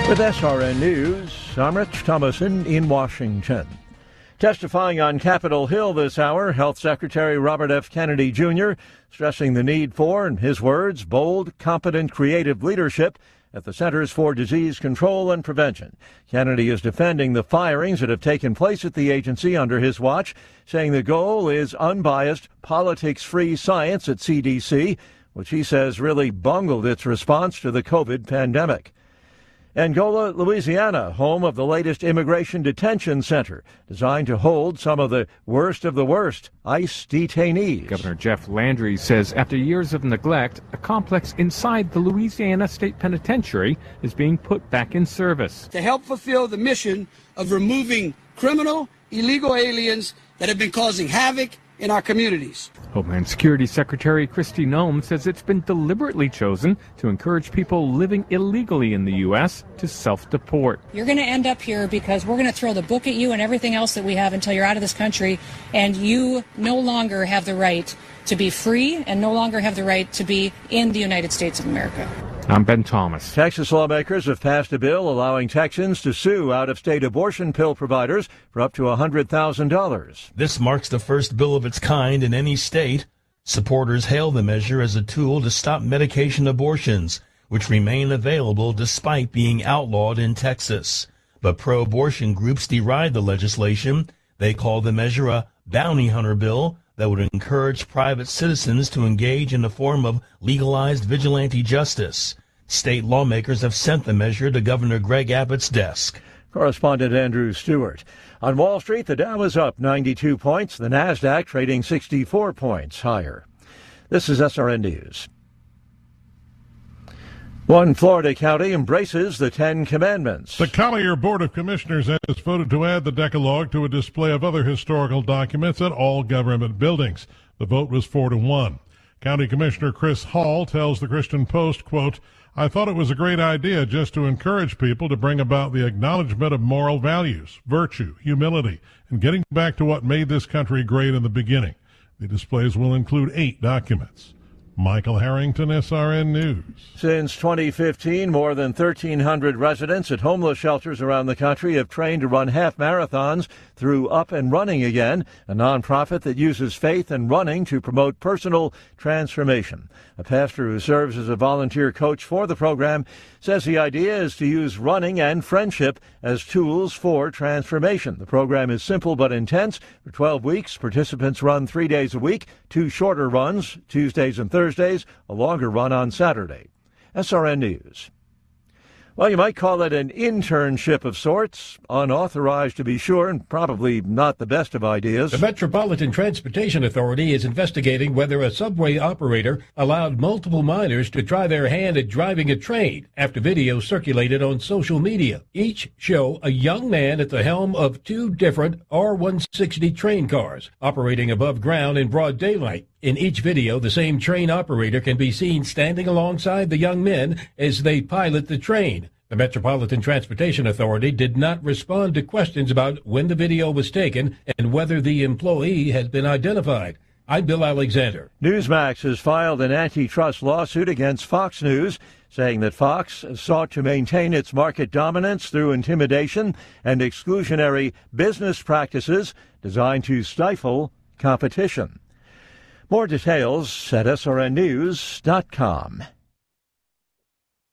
With SRN News, I'm Rich Thomason in Washington. Testifying on Capitol Hill this hour, Health Secretary Robert F. Kennedy Jr. stressing the need for, in his words, bold, competent, creative leadership at the Centers for Disease Control and Prevention. Kennedy is defending the firings that have taken place at the agency under his watch, saying the goal is unbiased, politics-free science at CDC, which he says really bungled its response to the COVID pandemic. Angola, Louisiana, home of the latest immigration detention center, designed to hold some of the worst ICE detainees. Governor Jeff Landry says after years of neglect, a complex inside the Louisiana State Penitentiary is being put back in service. To help fulfill the mission of removing criminal, illegal aliens that have been causing havoc in our communities. Homeland Security Secretary Kristi Noem says it's been deliberately chosen to encourage people living illegally in the U.S. to self-deport. You're going to end up here because we're going to throw the book at you and everything else that we have until you're out of this country, and you no longer have the right to be free and no longer have the right to be in the United States of America. I'm Ben Thomas. Texas lawmakers have passed a bill allowing Texans to sue out-of-state abortion pill providers for up to $100,000. This marks the first bill of its kind in any state. Supporters hail the measure as a tool to stop medication abortions, which remain available despite being outlawed in Texas. But pro-abortion groups deride the legislation. They call the measure a bounty hunter bill that would encourage private citizens to engage in a form of legalized vigilante justice. State lawmakers have sent the measure to Governor Greg Abbott's desk. Correspondent Andrew Stewart. On Wall Street, the Dow is up 92 points, the Nasdaq trading 64 points higher. This is SRN News. One Florida county embraces the Ten Commandments. The Collier Board of Commissioners has voted to add the Decalogue to a display of other historical documents at all government buildings. The vote was 4-1. County Commissioner Chris Hall tells the Christian Post, quote, I thought it was a great idea just to encourage people to bring about the acknowledgement of moral values, virtue, humility, and getting back to what made this country great in the beginning. The displays will include 8 documents. Michael Harrington, SRN News. Since 2015, more than 1,300 residents at homeless shelters around the country have trained to run half marathons through Up and Running Again, a nonprofit that uses faith and running to promote personal transformation. A pastor who serves as a volunteer coach for the program says the idea is to use running and friendship as tools for transformation. The program is simple but intense. For 12 weeks, participants run 3 days a week, 2 shorter runs, Tuesdays and Thursdays, a longer run on Saturday. SRN News. Well, you might call it an internship of sorts, unauthorized to be sure, and probably not the best of ideas. The Metropolitan Transportation Authority is investigating whether a subway operator allowed multiple minors to try their hand at driving a train after video circulated on social media. Each show a young man at the helm of 2 different R160 train cars operating above ground in broad daylight. In each video, the same train operator can be seen standing alongside the young men as they pilot the train. The Metropolitan Transportation Authority did not respond to questions about when the video was taken and whether the employee had been identified. I'm Bill Alexander. Newsmax has filed an antitrust lawsuit against Fox News, saying that Fox sought to maintain its market dominance through intimidation and exclusionary business practices designed to stifle competition. More details at srnnews.com.